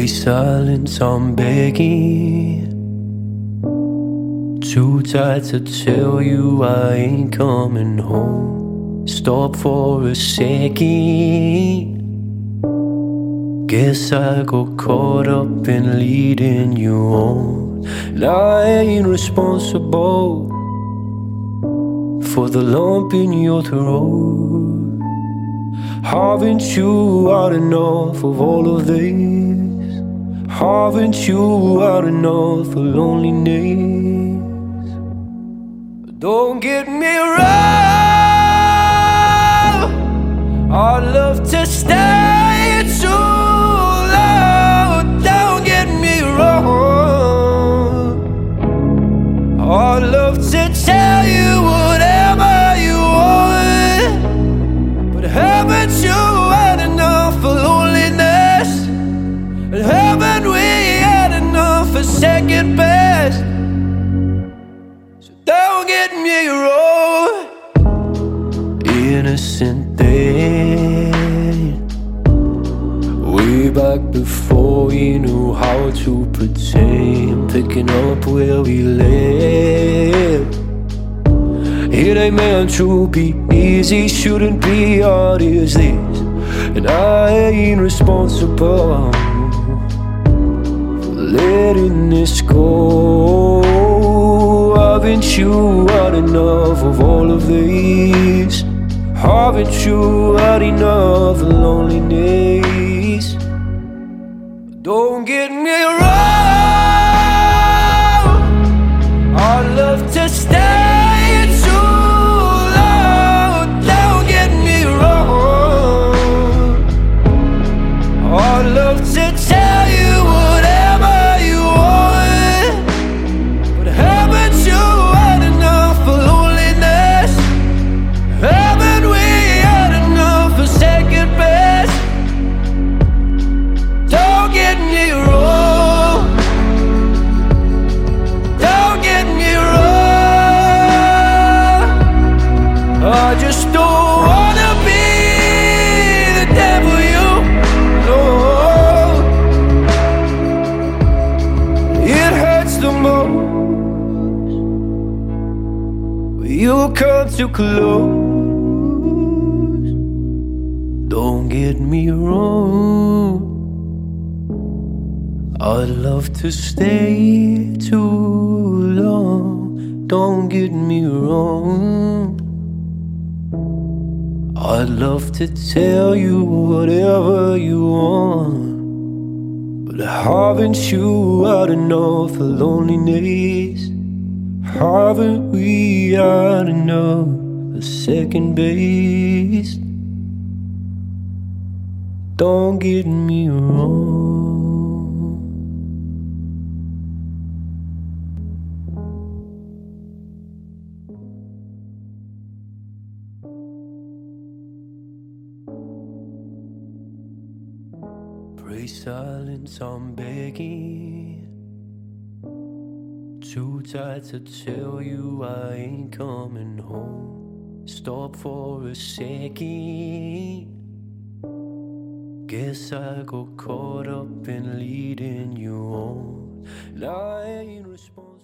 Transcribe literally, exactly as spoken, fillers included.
Break silence, I'm begging. Too tired to tell you I ain't coming home. Stop for a second. Guess I got caught up in leading you on. And I ain't responsible for the lump in your throat. Haven't you had enough of all of this? Haven't you had enough of loneliness? Don't get me wrong, I'd love to stay too long. Don't get me wrong, I'd love to tell you whatever you want, but haven't you had enough of loneliness? And haven't we had enough of second best? So don't get me wrong. Innocent then, way back before we knew how to pretend. Picking up where we left. It ain't meant to be easy, shouldn't be hard as this. And I ain't responsible for letting this go. Haven't you had enough of all of these? Haven't you had enough of loneliness? Don't get me wrong, I'd love to stay too long. Don't get me wrong, I'd love to tell you whatever you want, but haven't you had enough of loneliness? Haven't we had enough of second best? Don't get me wrong, don't get me wrong, I just don't wanna be the devil you know. It hurts the most when you come too close. Don't get me wrong, I'd love to stay too long. Don't get me wrong, I'd love to tell you whatever you want, but haven't you had enough of loneliness? Haven't we had enough of second base? Don't get me wrong. Break silence, I'm begging. Too tired to tell you I ain't coming home. Stop for a second. Guess I got caught up in leading you on. And I ain't responsible.